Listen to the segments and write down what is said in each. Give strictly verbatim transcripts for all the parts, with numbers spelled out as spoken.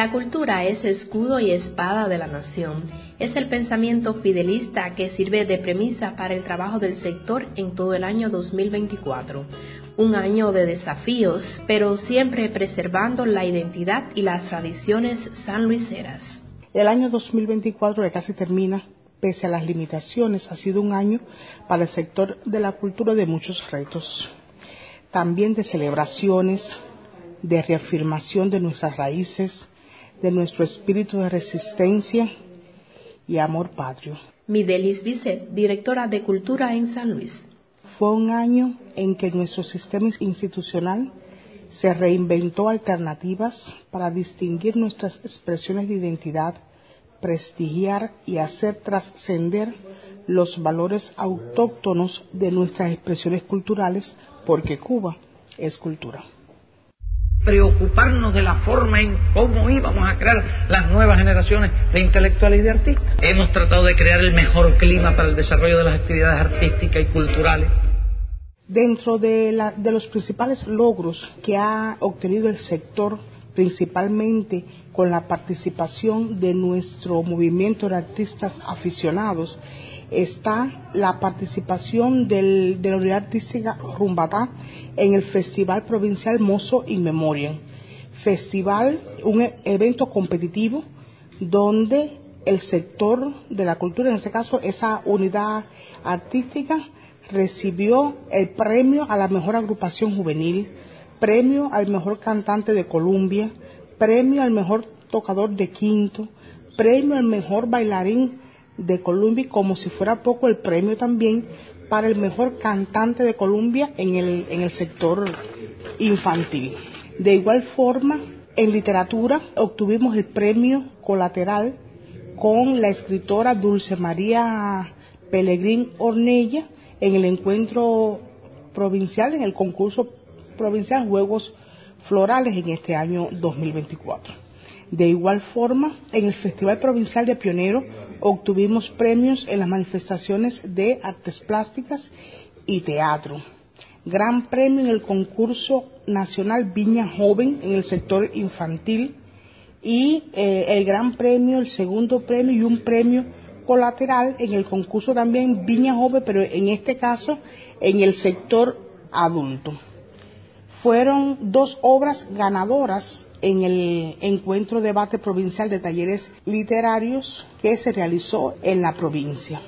La cultura es escudo y espada de la nación. Es el pensamiento fidelista que sirve de premisa para el trabajo del sector en todo el año dos mil veinticuatro. Un año de desafíos, pero siempre preservando la identidad y las tradiciones sanluiseras. El año dos mil veinticuatro, que casi termina, pese a las limitaciones, ha sido un año para el sector de la cultura de muchos retos. También de celebraciones, de reafirmación de nuestras raíces, de nuestro espíritu de resistencia y amor patrio. Midelis Bisset, directora de Cultura en San Luis. Fue un año en que nuestro sistema institucional se reinventó alternativas para distinguir nuestras expresiones de identidad, prestigiar y hacer trascender los valores autóctonos de nuestras expresiones culturales, porque Cuba es cultura. Preocuparnos de la forma en cómo íbamos a crear las nuevas generaciones de intelectuales y de artistas. Hemos tratado de crear el mejor clima para el desarrollo de las actividades artísticas y culturales. Dentro de, la, de los principales logros que ha obtenido el sector, principalmente con la participación de nuestro movimiento de artistas aficionados, está la participación del, de la unidad artística Rumbatá en el Festival Provincial Mozo in Memoriam. Festival, un evento competitivo donde el sector de la cultura, en este caso esa unidad artística, recibió el premio a la mejor agrupación juvenil, premio al mejor cantante de Colombia, premio al mejor tocador de quinto, premio al mejor bailarín de Colombia, y como si fuera poco, el premio también para el mejor cantante de Colombia en el, en el sector infantil. De igual forma, en literatura obtuvimos el premio colateral con la escritora Dulce María Pelegrín Ornella en el encuentro provincial, en el concurso provincial Juegos Florales en este año dos mil veinticuatro. De igual forma, en el Festival Provincial de Pioneros obtuvimos premios en las manifestaciones de artes plásticas y teatro. Gran premio en el concurso nacional Viña Joven en el sector infantil y eh, el gran premio, el segundo premio y un premio colateral en el concurso también Viña Joven, pero en este caso en el sector adulto. Fueron dos obras ganadoras en el encuentro debate provincial de talleres literarios que se realizó en la provincia.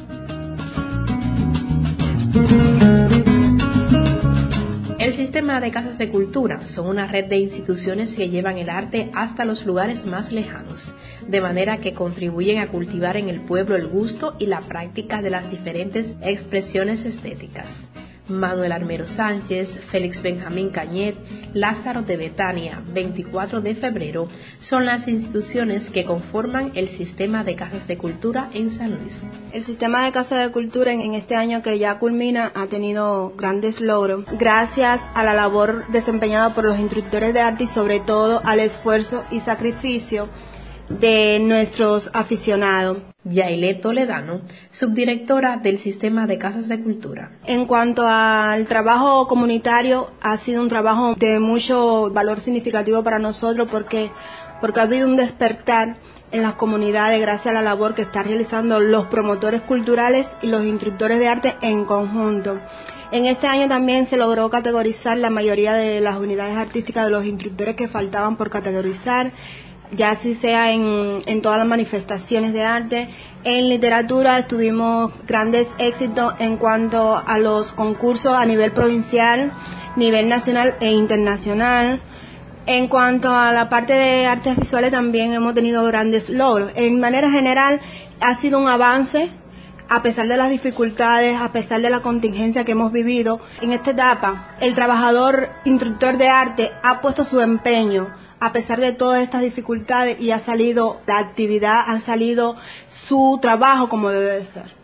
El sistema de casas de cultura son una red de instituciones que llevan el arte hasta los lugares más lejanos, de manera que contribuyen a cultivar en el pueblo el gusto y la práctica de las diferentes expresiones estéticas. Manuel Armero Sánchez, Félix Benjamín Cañet, Lázaro de Betania, veinticuatro de febrero, son las instituciones que conforman el sistema de casas de cultura en San Luis. El sistema de casas de cultura en este año que ya culmina ha tenido grandes logros gracias a la labor desempeñada por los instructores de arte y sobre todo al esfuerzo y sacrificio de nuestros aficionados. Yailé Toledano, subdirectora del Sistema de Casas de Cultura. En cuanto al trabajo comunitario, ha sido un trabajo de mucho valor significativo para nosotros porque, porque ha habido un despertar en las comunidades gracias a la labor que están realizando los promotores culturales y los instructores de arte en conjunto. En este año también se logró categorizar la mayoría de las unidades artísticas de los instructores que faltaban por categorizar, ya así sea en, en todas las manifestaciones de arte. En literatura tuvimos grandes éxitos en cuanto a los concursos a nivel provincial, nivel nacional e internacional. En cuanto a la parte de artes visuales también hemos tenido grandes logros. En manera general ha sido un avance a pesar de las dificultades, a pesar de la contingencia que hemos vivido. En esta etapa el trabajador instructor de arte ha puesto su empeño a pesar de todas estas dificultades y ha salido la actividad, ha salido su trabajo como debe de ser.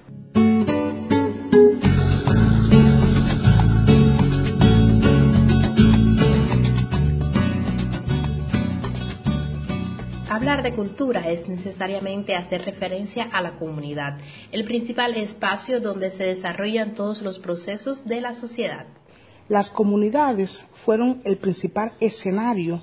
Hablar de cultura es necesariamente hacer referencia a la comunidad, el principal espacio donde se desarrollan todos los procesos de la sociedad. Las comunidades fueron el principal escenario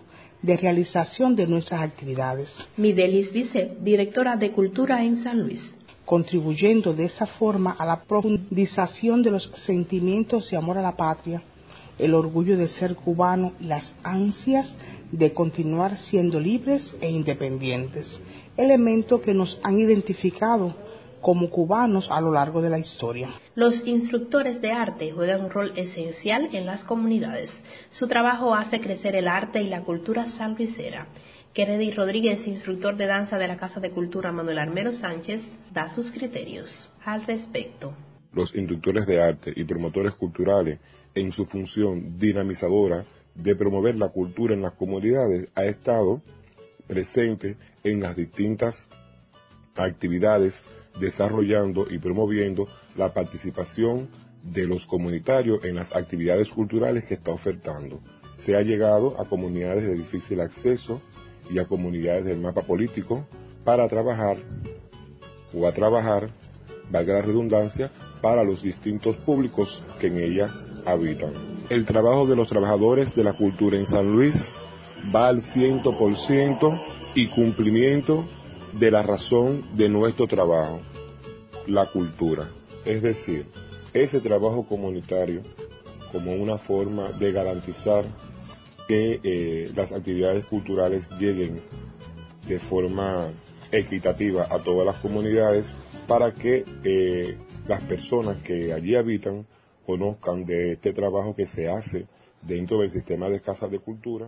de realización de nuestras actividades. Midelis Bisset, directora de Cultura en San Luis. Contribuyendo de esa forma a la profundización de los sentimientos de amor a la patria, el orgullo de ser cubano y las ansias de continuar siendo libres e independientes, elementos que nos han identificado como cubanos a lo largo de la historia. Los instructores de arte juegan un rol esencial en las comunidades. Su trabajo hace crecer el arte y la cultura sanluisera. Kennedy Rodríguez, instructor de danza de la Casa de Cultura Manuel Armero Sánchez, da sus criterios al respecto. Los instructores de arte y promotores culturales, en su función dinamizadora de promover la cultura en las comunidades, ha estado presente en las distintas actividades, desarrollando y promoviendo la participación de los comunitarios en las actividades culturales que está ofertando. Se ha llegado a comunidades de difícil acceso y a comunidades del mapa político para trabajar o a trabajar, valga la redundancia, para los distintos públicos que en ella habitan. El trabajo de los trabajadores de la cultura en San Luis va al ciento por ciento y cumplimiento de la razón de nuestro trabajo, la cultura. Es decir, ese trabajo comunitario como una forma de garantizar que eh, las actividades culturales lleguen de forma equitativa a todas las comunidades para que eh, las personas que allí habitan conozcan de este trabajo que se hace dentro del sistema de casas de cultura.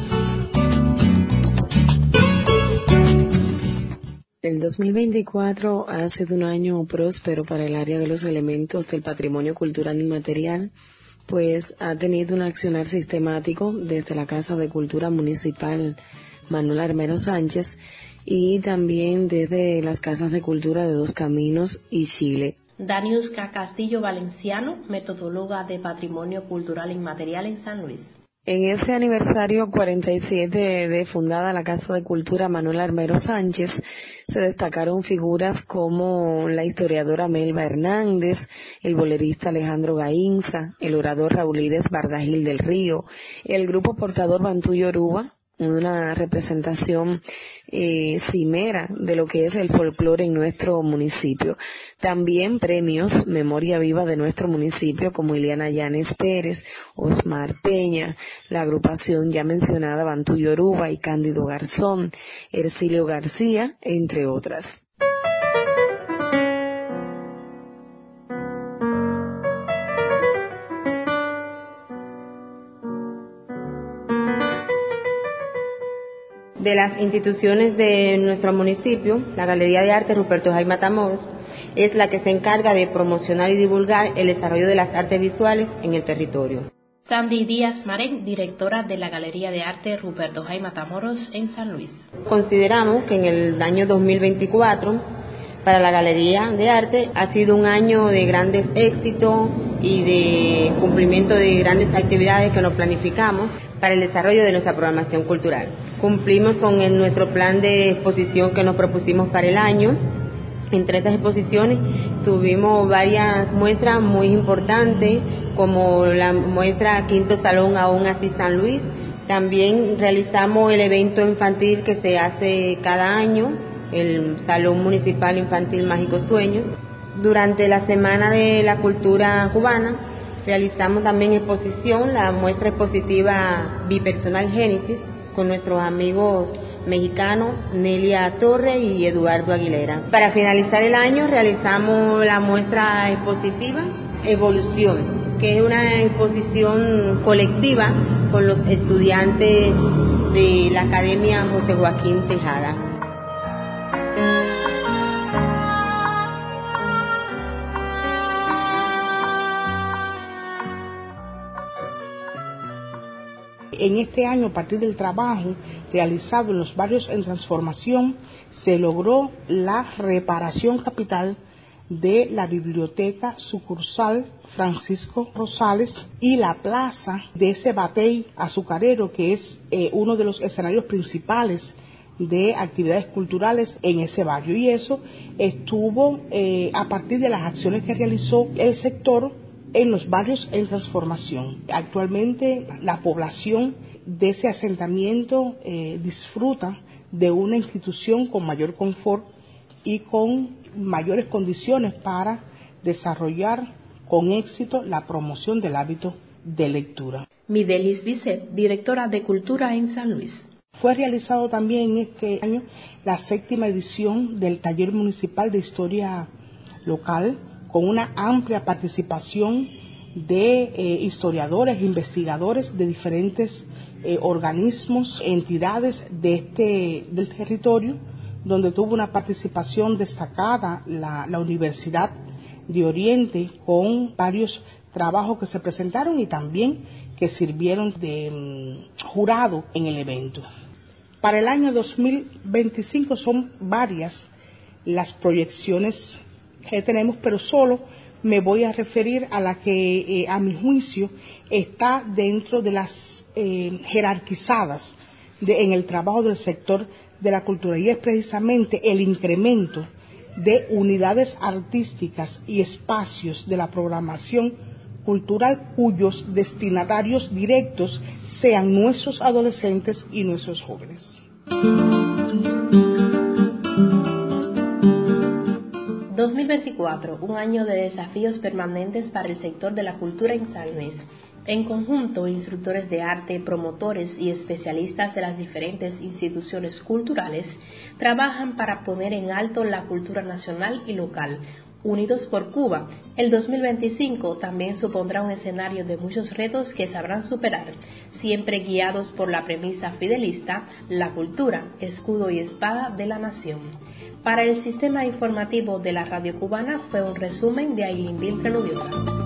El dos mil veinticuatro ha sido un año próspero para el área de los elementos del patrimonio cultural inmaterial, pues ha tenido un accionar sistemático desde la Casa de Cultura Municipal Manuel Armero Sánchez y también desde las Casas de Cultura de Dos Caminos y Chile. Daniuska Castillo Valenciano, metodóloga de Patrimonio Cultural Inmaterial en San Luis. En este aniversario cuarenta y siete de fundada la Casa de Cultura Manuel Armero Sánchez, se destacaron figuras como la historiadora Melba Hernández, el bolerista Alejandro Gainza, el orador Raulides Bardagil del Río, el grupo portador Bantú Yoruba, una representación eh, cimera de lo que es el folclore en nuestro municipio. También premios Memoria Viva de nuestro municipio como Ileana Llanes Pérez, Osmar Peña, la agrupación ya mencionada Bantú Yoruba y Cándido Garzón, Ercilio García, entre otras. De las instituciones de nuestro municipio, la Galería de Arte Ruperto Jay Matamoros es la que se encarga de promocionar y divulgar el desarrollo de las artes visuales en el territorio. Sandy Díaz Marén, directora de la Galería de Arte Ruperto Jay Matamoros en San Luis. Consideramos que en el año dos mil veinticuatro para la Galería de Arte ha sido un año de grandes éxitos y de cumplimiento de grandes actividades que nos planificamos para el desarrollo de nuestra programación cultural. Cumplimos con el, nuestro plan de exposición que nos propusimos para el año. Entre estas exposiciones tuvimos varias muestras muy importantes, como la muestra Quinto Salón Aún Así San Luis. También realizamos el evento infantil que se hace cada año, el Salón Municipal Infantil Mágicos Sueños. Durante la Semana de la Cultura Cubana realizamos también exposición, la muestra expositiva bipersonal Génesis, con nuestros amigos mexicanos Nelia Torre y Eduardo Aguilera. Para finalizar el año realizamos la muestra expositiva Evolución, que es una exposición colectiva con los estudiantes de la Academia José Joaquín Tejada. En este año, a partir del trabajo realizado en los barrios en transformación, se logró la reparación capital de la biblioteca sucursal Francisco Rosales y la plaza de ese batey azucarero, que es eh, uno de los escenarios principales de actividades culturales en ese barrio. Y eso estuvo eh, a partir de las acciones que realizó el sector en los barrios en transformación. Actualmente la población de ese asentamiento eh, disfruta de una institución con mayor confort y con mayores condiciones para desarrollar con éxito la promoción del hábito de lectura. Midelis Bisset, directora de Cultura en San Luis. Fue realizado también en este año la séptima edición del Taller Municipal de Historia Local, con una amplia participación de eh, historiadores, investigadores de diferentes eh, organismos, entidades de este, del territorio, donde tuvo una participación destacada la, la Universidad de Oriente, con varios trabajos que se presentaron y también que sirvieron de um, jurado en el evento. Para el año dos mil veinticinco son varias las proyecciones que tenemos, pero solo me voy a referir a la que, eh, a mi juicio, está dentro de las eh, jerarquizadas de, en el trabajo del sector de la cultura, y es precisamente el incremento de unidades artísticas y espacios de la programación cultural cuyos destinatarios directos sean nuestros adolescentes y nuestros jóvenes. dos mil veinticuatro, un año de desafíos permanentes para el sector de la cultura en San Luis. En conjunto, instructores de arte, promotores y especialistas de las diferentes instituciones culturales trabajan para poner en alto la cultura nacional y local. Unidos por Cuba, el dos mil veinticinco también supondrá un escenario de muchos retos que sabrán superar, siempre guiados por la premisa fidelista: la cultura, escudo y espada de la nación. Para el sistema informativo de la radio cubana fue un resumen de Ailín Viltra Lubiola.